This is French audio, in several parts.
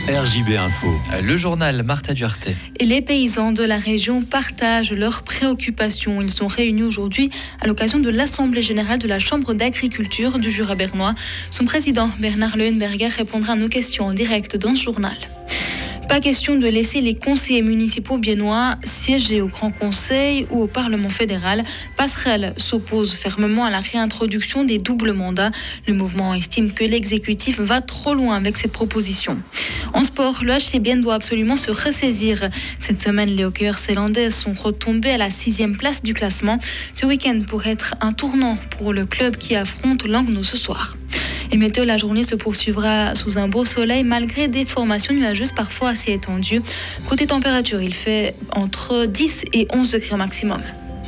RJB Info. Le journal Martha Duarte. Et les paysans de la région partagent leurs préoccupations. Ils sont réunis aujourd'hui à l'occasion de l'Assemblée générale de la Chambre d'agriculture du Jura bernois. Son président, Bernard Leuenberger, répondra à nos questions en direct dans ce journal. Pas question de laisser les conseillers municipaux biennois siéger au Grand Conseil ou au Parlement fédéral. Passerelle s'oppose fermement à la réintroduction des doubles mandats. Le mouvement estime que l'exécutif va trop loin avec cette proposition. En sport, le HC Bienne doit absolument se ressaisir. Cette semaine, les hockeyeurs zélandais sont retombés à la 6e place du classement. Ce week-end pourrait être un tournant pour le club qui affronte Langnau ce soir. Et météo, la journée se poursuivra sous un beau soleil malgré des formations nuageuses parfois assez étendues. Côté température, il fait entre 10 et 11 degrés maximum.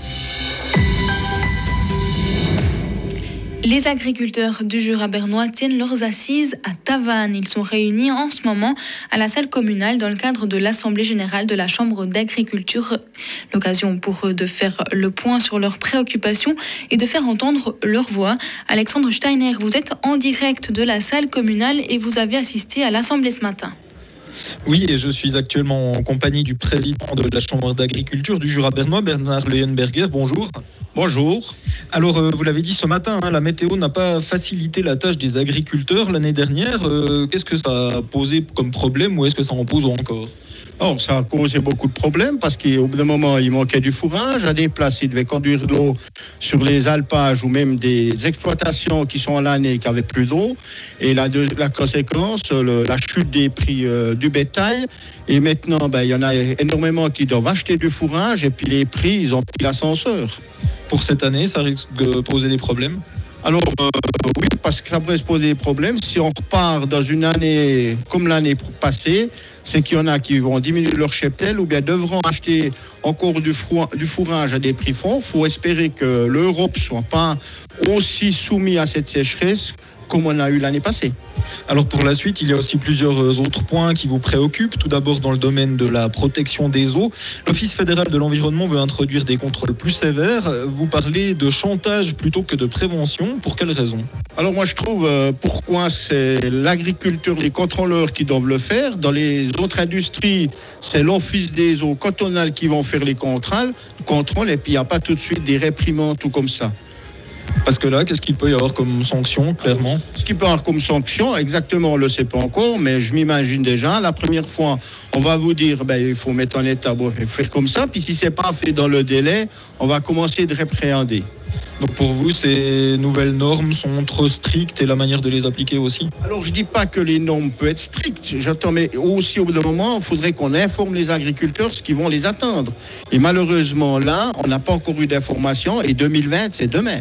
Les agriculteurs du Jura bernois tiennent leurs assises à Tavannes. Ils sont réunis en ce moment à la salle communale dans le cadre de l'Assemblée générale de la Chambre d'agriculture. L'occasion pour eux de faire le point sur leurs préoccupations et de faire entendre leur voix. Alexandre Steiner, vous êtes en direct de la salle communale et vous avez assisté à l'Assemblée ce matin. Oui, et je suis actuellement en compagnie du président de la Chambre d'agriculture du Jura bernois, Bernard Leuenberger. Bonjour. Bonjour. Alors, vous l'avez dit ce matin, la météo n'a pas facilité la tâche des agriculteurs l'année dernière. Qu'est-ce que ça a posé comme problème ou est-ce que ça en pose encore ? Alors, ça a causé beaucoup de problèmes parce qu'au bout d'un moment, il manquait du fourrage. À des places, ils devaient conduire de l'eau sur les alpages ou même des exploitations qui sont à l'année qui n'avaient plus d'eau. Et la conséquence, la chute des prix du bétail. Et maintenant, il y en a énormément qui doivent acheter du fourrage et puis les prix, ils ont pris l'ascenseur. Pour cette année, ça risque de poser des problèmes ? Alors, oui, parce que ça pourrait se poser des problèmes. Si on repart dans une année comme l'année passée, c'est qu'il y en a qui vont diminuer leur cheptel ou bien devront acheter encore du fourrage à des prix fonds. Il faut espérer que l'Europe ne soit pas aussi soumise à cette sécheresse comme on a eu l'année passée. Alors pour la suite, il y a aussi plusieurs autres points qui vous préoccupent. Tout d'abord dans le domaine de la protection des eaux. L'Office fédéral de l'environnement veut introduire des contrôles plus sévères. Vous parlez de chantage plutôt que de prévention. Pour quelles raisons ? Alors moi je trouve pourquoi c'est l'agriculture, les contrôleurs qui doivent le faire. Dans les autres industries, c'est l'Office des eaux cantonales qui vont faire les contrôles et puis il n'y a pas tout de suite des réprimandes tout comme ça. Parce que là, qu'est-ce qu'il peut y avoir comme sanction, clairement ? Ce qu'il peut y avoir comme sanction, exactement, on ne le sait pas encore, mais je m'imagine déjà, la première fois, on va vous dire, il faut mettre en état, faire comme ça, puis si ce n'est pas fait dans le délai, on va commencer de répréhender. Donc pour vous, ces nouvelles normes sont trop strictes et la manière de les appliquer aussi ? Alors je ne dis pas que les normes peuvent être strictes, j'attends, mais aussi au bout d'un moment, il faudrait qu'on informe les agriculteurs ce qu'ils vont les attendre. Et malheureusement là, on n'a pas encore eu d'informations et 2020, c'est demain.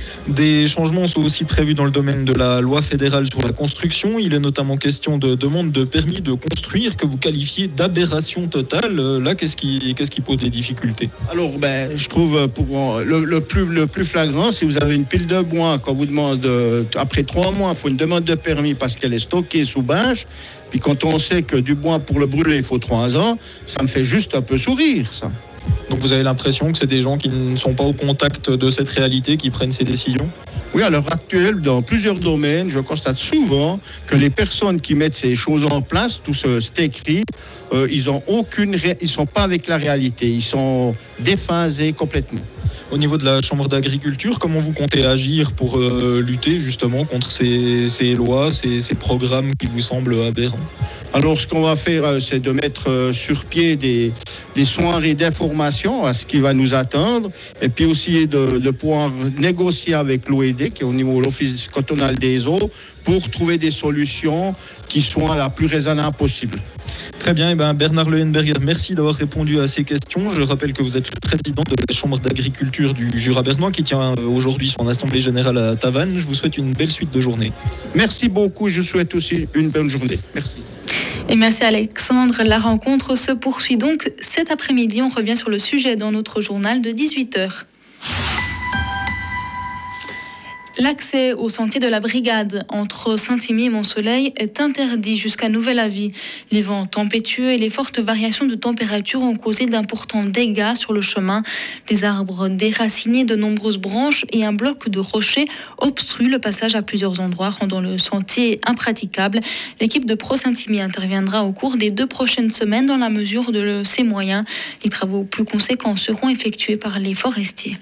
Des changements sont aussi prévus dans le domaine de la loi fédérale sur la construction. Il est notamment question de demande de permis de construire que vous qualifiez d'aberration totale. Là, qu'est-ce qui pose des difficultés ? Alors, je trouve pour le plus flagrant, si vous avez une pile de bois, qu'on vous demande, après 3 mois, il faut une demande de permis parce qu'elle est stockée sous bâche. Puis quand on sait que du bois pour le brûler, il faut 3 ans, ça me fait juste un peu sourire, ça. Donc vous avez l'impression que c'est des gens qui ne sont pas au contact de cette réalité qui prennent ces décisions ? Oui, à l'heure actuelle, dans plusieurs domaines, je constate souvent que les personnes qui mettent ces choses en place, tout c'est écrit, ils sont pas avec la réalité, ils sont déphasés complètement. Au niveau de la Chambre d'agriculture, comment vous comptez agir pour lutter justement contre ces lois, ces programmes qui vous semblent aberrants ? Alors, ce qu'on va faire, c'est de mettre sur pied des soirées d'information à ce qui va nous attendre, et puis aussi de pouvoir négocier avec l'OED, qui est au niveau de l'Office cantonal des eaux, pour trouver des solutions qui soient la plus raisonnables possible. Très bien, Bernard Leuenberger, merci d'avoir répondu à ces questions. Je rappelle que vous êtes le président de la Chambre d'agriculture du Jura bernois qui tient aujourd'hui son assemblée générale à Tavannes. Je vous souhaite une belle suite de journée. Merci beaucoup, je souhaite aussi une bonne journée. Merci. Et merci Alexandre. La rencontre se poursuit donc cet après-midi. On revient sur le sujet dans notre journal de 18h. L'accès au sentier de la Brigade entre Saint-Imier et Mont-Soleil est interdit jusqu'à nouvel avis. Les vents tempétueux et les fortes variations de température ont causé d'importants dégâts sur le chemin. Les arbres déracinés, de nombreuses branches et un bloc de rochers obstruent le passage à plusieurs endroits, rendant le sentier impraticable. L'équipe de Pro Saint-Imier interviendra au cours des 2 prochaines semaines dans la mesure de ses moyens. Les travaux plus conséquents seront effectués par les forestiers.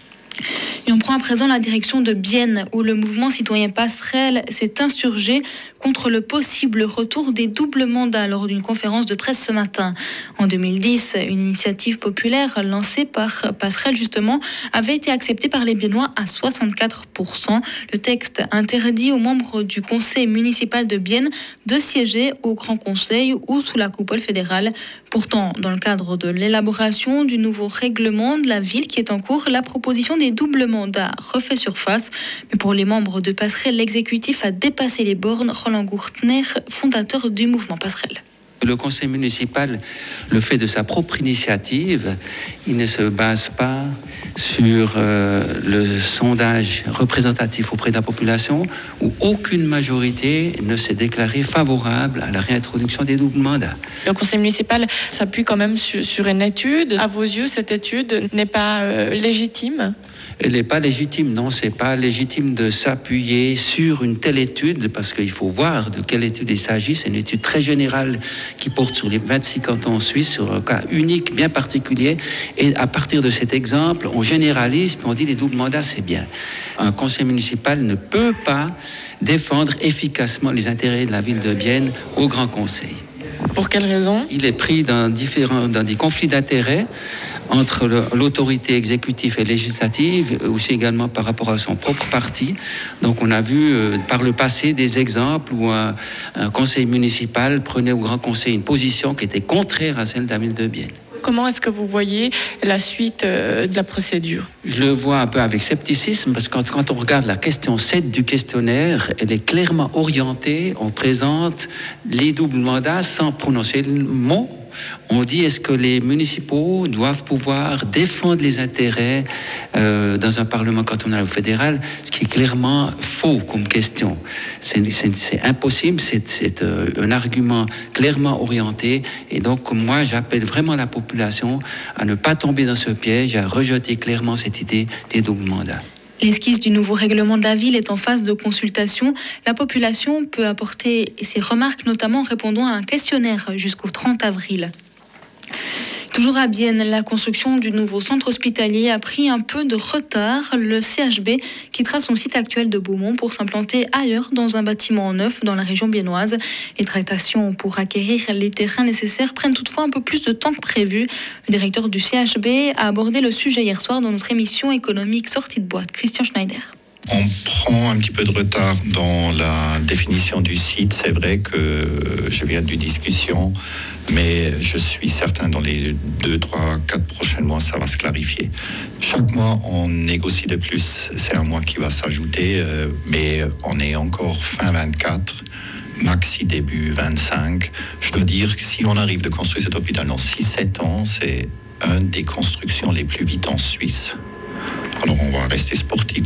Et on prend à présent la direction de Bienne, où le mouvement citoyen Passerelle s'est insurgé contre le possible retour des doubles mandats lors d'une conférence de presse ce matin. En 2010, une initiative populaire lancée par Passerelle justement avait été acceptée par les Biennois à 64%. Le texte interdit aux membres du conseil municipal de Bienne de siéger au Grand Conseil ou sous la coupole fédérale. Pourtant, dans le cadre de l'élaboration du nouveau règlement de la ville qui est en cours, la proposition des doubles mandats refait surface. Mais pour les membres de Passerelle, l'exécutif a dépassé les bornes. Roland Gourtner, fondateur du mouvement Passerelle. Le conseil municipal le fait de sa propre initiative. Il ne se base pas sur le sondage représentatif auprès de la population où aucune majorité ne s'est déclarée favorable à la réintroduction des doubles mandats. Le conseil municipal s'appuie quand même sur une étude. À vos yeux, cette étude n'est pas légitime ? Elle n'est pas légitime, non, c'est pas légitime de s'appuyer sur une telle étude parce qu'il faut voir de quelle étude il s'agit. C'est une étude très générale qui porte sur les 26 cantons suisses, sur un cas unique, bien particulier. Et à partir de cet exemple, on généralise puis on dit les doubles mandats, c'est bien. Un conseil municipal ne peut pas défendre efficacement les intérêts de la ville de Bienne au Grand Conseil. Pour quelle raison ? Il est pris dans des conflits d'intérêts entre l'autorité exécutive et législative, aussi également par rapport à son propre parti. Donc on a vu par le passé des exemples où un conseil municipal prenait au Grand Conseil une position qui était contraire à celle de la ville de Bienne. Comment est-ce que vous voyez la suite de la procédure ? Je le vois un peu avec scepticisme parce que quand on regarde la question 7 du questionnaire, elle est clairement orientée. On présente les doubles mandats sans prononcer le mot. On dit est-ce que les municipaux doivent pouvoir défendre les intérêts dans un parlement cantonal ou fédéral, ce qui est clairement faux comme question. C'est impossible, c'est un argument clairement orienté et donc moi j'appelle vraiment la population à ne pas tomber dans ce piège, à rejeter clairement cette idée des doubles mandats. L'esquisse du nouveau règlement de la ville est en phase de consultation. La population peut apporter ses remarques, notamment en répondant à un questionnaire jusqu'au 30 avril. Toujours à Bienne, la construction du nouveau centre hospitalier a pris un peu de retard. Le CHB quittera son site actuel de Beaumont pour s'implanter ailleurs dans un bâtiment neuf dans la région biennoise. Les tractations pour acquérir les terrains nécessaires prennent toutefois un peu plus de temps que prévu. Le directeur du CHB a abordé le sujet hier soir dans notre émission économique Sortie de boîte. Christian Schneider. On prend un petit peu de retard dans la définition du site. C'est vrai que je viens d'une discussion, mais je suis certain dans les 2, 3, 4 prochains mois, ça va se clarifier. Chaque mois, on négocie de plus. C'est un mois qui va s'ajouter, mais on est encore fin 24, maxi début 25. Je dois dire que si on arrive de construire cet hôpital dans 6-7 ans, c'est une des constructions les plus vite en Suisse. Alors on va rester sportif.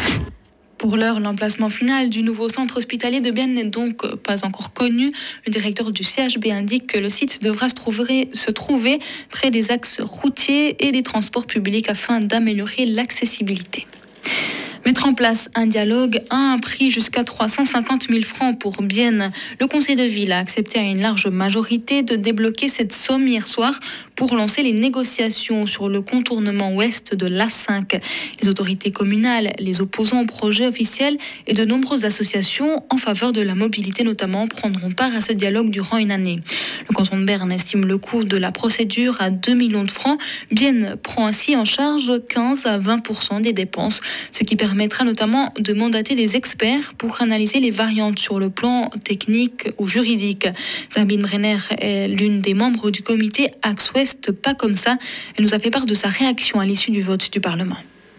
Pour l'heure, l'emplacement final du nouveau centre hospitalier de Bienne n'est donc pas encore connu. Le directeur du CHB indique que le site devra se trouver près des axes routiers et des transports publics afin d'améliorer l'accessibilité. Mettre en place un dialogue à un prix jusqu'à 350 000 francs pour Bienne. Le conseil de ville a accepté à une large majorité de débloquer cette somme hier soir pour lancer les négociations sur le contournement ouest de l'A5. Les autorités communales, les opposants au projet officiel et de nombreuses associations en faveur de la mobilité notamment prendront part à ce dialogue durant une année. Le canton de Berne estime le coût de la procédure à 2 millions de francs. Bienne prend ainsi en charge 15 à 20% des dépenses, ce qui permettra notamment de mandater des experts pour analyser les variantes sur le plan technique ou juridique. Sabine Brenner est l'une des membres du comité Axe Ouest Pas Comme Ça. Elle nous a fait part de sa réaction à l'issue du vote du Parlement.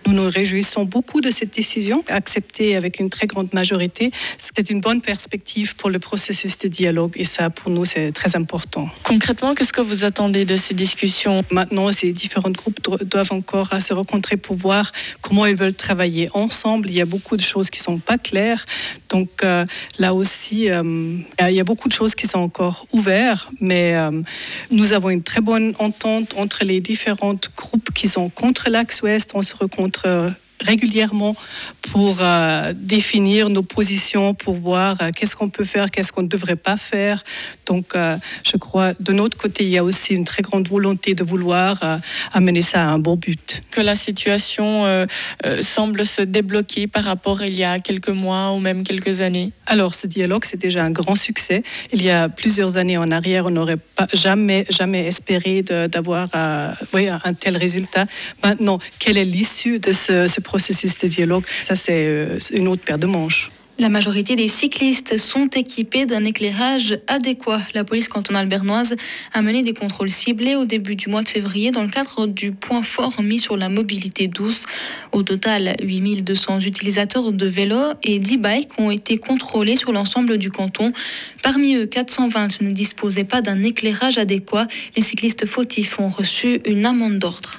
Nous nous réjouissons beaucoup de cette décision, acceptée avec une très grande majorité. C'est une bonne perspective pour le processus de dialogue et ça, pour nous, c'est très important. Concrètement, qu'est-ce que vous attendez de ces discussions ? Maintenant, ces différents groupes doivent encore se rencontrer pour voir comment ils veulent travailler ensemble. Il y a beaucoup de choses qui ne sont pas claires. Donc là aussi, il y a beaucoup de choses qui sont encore ouvertes, mais nous avons une très bonne entente entre les différents groupes qui sont contre l'Axe Ouest. On se rencontre régulièrement pour définir nos positions, pour voir qu'est-ce qu'on peut faire, qu'est-ce qu'on ne devrait pas faire. Donc, je crois, de notre côté, il y a aussi une très grande volonté de vouloir amener ça à un bon but. Que la situation semble se débloquer par rapport à il y a quelques mois ou même quelques années. Alors, ce dialogue, c'est déjà un grand succès. Il y a plusieurs années en arrière, on n'aurait pas jamais espéré d'avoir un tel résultat. Maintenant, quelle est l'issue de ce processus de dialogue? Ça, c'est une autre paire de manches. La majorité des cyclistes sont équipés d'un éclairage adéquat. La police cantonale bernoise a mené des contrôles ciblés au début du mois de février dans le cadre du point fort mis sur la mobilité douce. Au total, 8200 utilisateurs de vélos et d'e-bikes ont été contrôlés sur l'ensemble du canton. Parmi eux, 420 ne disposaient pas d'un éclairage adéquat. Les cyclistes fautifs ont reçu une amende d'ordre.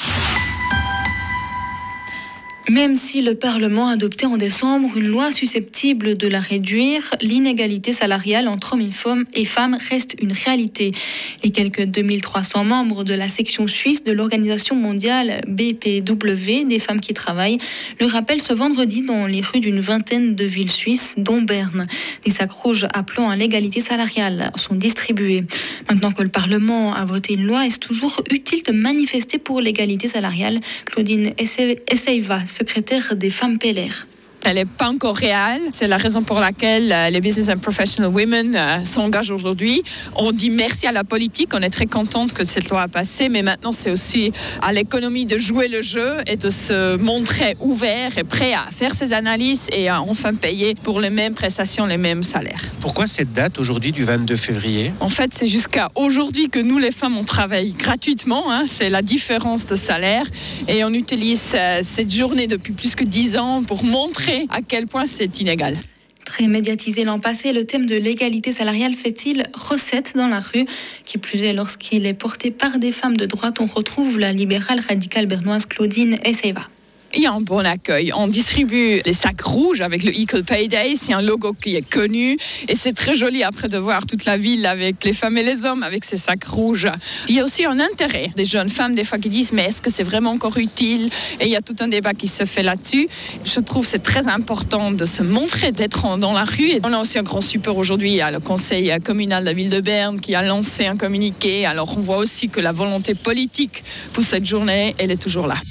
Même si le Parlement a adopté en décembre une loi susceptible de la réduire, l'inégalité salariale entre hommes et femmes reste une réalité. Les quelques 2300 membres de la section suisse de l'Organisation mondiale BPW des femmes qui travaillent le rappellent ce vendredi dans les rues d'une vingtaine de villes suisses, dont Berne. Des sacs rouges appelant à l'égalité salariale sont distribués. Maintenant que le Parlement a voté une loi, est-ce toujours utile de manifester pour l'égalité salariale? Claudine Esseiva, secrétaire des femmes PLR. Elle n'est pas encore réelle. C'est la raison pour laquelle les Business and Professional Women s'engagent aujourd'hui. On dit merci à la politique. On est très contente que cette loi a passé. Mais maintenant, c'est aussi à l'économie de jouer le jeu et de se montrer ouvert et prêt à faire ses analyses et à enfin payer pour les mêmes prestations, les mêmes salaires. Pourquoi cette date aujourd'hui du 22 février ? En fait, c'est jusqu'à aujourd'hui que nous, les femmes, on travaille gratuitement. C'est la différence de salaire. Et on utilise cette journée depuis plus que 10 ans pour montrer à quel point c'est inégal. Très médiatisé l'an passé, le thème de l'égalité salariale fait-il recette dans la rue? Qui plus est, lorsqu'il est porté par des femmes de droite, on retrouve la libérale radicale bernoise Claudine Esseiva. Il y a un bon accueil. On distribue les sacs rouges avec le Equal Pay Day. C'est un logo qui est connu. Et c'est très joli après de voir toute la ville avec les femmes et les hommes avec ces sacs rouges. Il y a aussi un intérêt des jeunes femmes, des fois, qui disent mais est-ce que c'est vraiment encore utile? Et il y a tout un débat qui se fait là-dessus. Je trouve que c'est très important de se montrer, d'être dans la rue. Et on a aussi un grand support aujourd'hui. Il y a le conseil communal de la ville de Berne qui a lancé un communiqué. Alors on voit aussi que la volonté politique pour cette journée, elle est toujours là.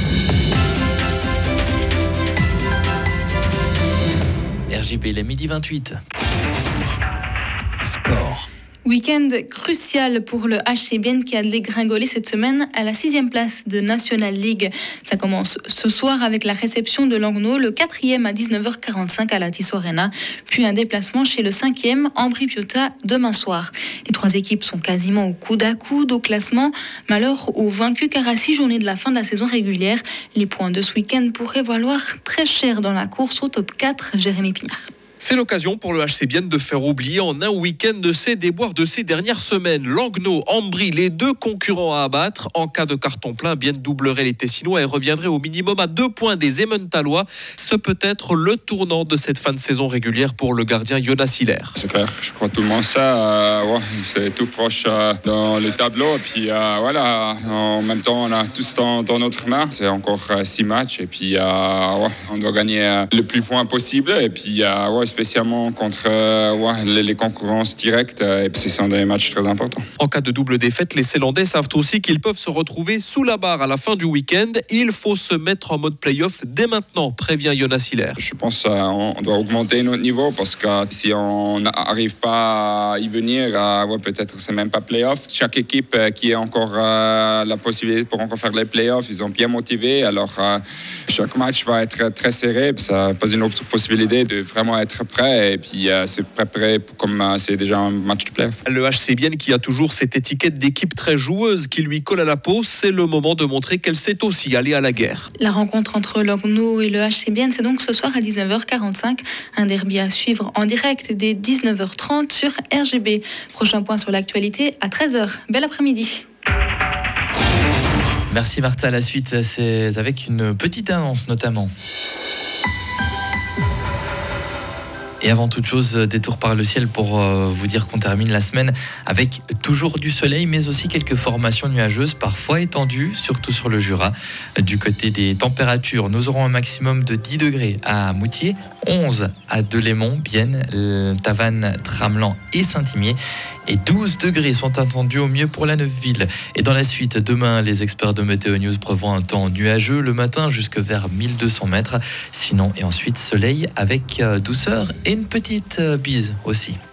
RJB, il est midi 28. Sport. Week-end crucial pour le HC Bienne qui a dégringolé cette semaine à la 6e place de National League. Ça commence ce soir avec la réception de Langnau, le 4e à 19h45 à la Tissot Arena, puis un déplacement chez le 5e, Ambri-Piotta, demain soir. Les trois équipes sont quasiment au coude à coude au classement. Malheur aux vaincus car à 6 journées de la fin de la saison régulière, les points de ce week-end pourraient valoir très cher dans la course au top 4. Jérémy Pignard. C'est l'occasion pour le HC Bienne de faire oublier en un week-end de ses déboires de ces dernières semaines. Langnau, Ambri, les deux concurrents à abattre. En cas de carton plein, Bienne doublerait les Tessinois et reviendrait au minimum à 2 points des Emmentalois. Ce peut être le tournant de cette fin de saison régulière pour le gardien Jonas Hiller. C'est clair, je crois tout le monde ça. C'est tout proche dans le tableau. Et puis voilà, en même temps, on a tous dans notre main. C'est encore 6 matchs et puis on doit gagner le plus de points possible. Et puis spécialement contre les concurrences directes. Et ce sont des matchs très importants. En cas de double défaite, les Célandais savent aussi qu'ils peuvent se retrouver sous la barre à la fin du week-end. Il faut se mettre en mode play-off dès maintenant, prévient Jonas Hiller. Je pense qu'on doit augmenter notre niveau parce que si on n'arrive pas à y venir, peut-être c'est même pas play-off. Chaque équipe qui a encore la possibilité pour encore faire les play-offs, ils sont bien motivés. Alors chaque match va être très serré. Ça n'a pas une autre possibilité de vraiment être être prêt et puis se préparer comme c'est déjà un match de play-off. Le HC Bienne qui a toujours cette étiquette d'équipe très joueuse qui lui colle à la peau, c'est le moment de montrer qu'elle sait aussi aller à la guerre. La rencontre entre Langnau et le HC Bienne, c'est donc ce soir à 19h45. Un derby à suivre en direct dès 19h30 sur RGB. Prochain point sur l'actualité à 13h. Bel après-midi. Merci Martha, la suite c'est avec une petite annonce notamment. Et avant toute chose, détour par le ciel pour vous dire qu'on termine la semaine avec toujours du soleil, mais aussi quelques formations nuageuses, parfois étendues, surtout sur le Jura. Du côté des températures, nous aurons un maximum de 10 degrés à Moutier, 11 à Delémont, Bienne, Tavannes, Tramelan et Saint-Imier. Et 12 degrés sont attendus au mieux pour la Neufville. Et dans la suite, demain, les experts de Météo News prévoient un temps nuageux le matin jusque vers 1200 mètres. Sinon, et ensuite, soleil avec douceur et une petite bise aussi.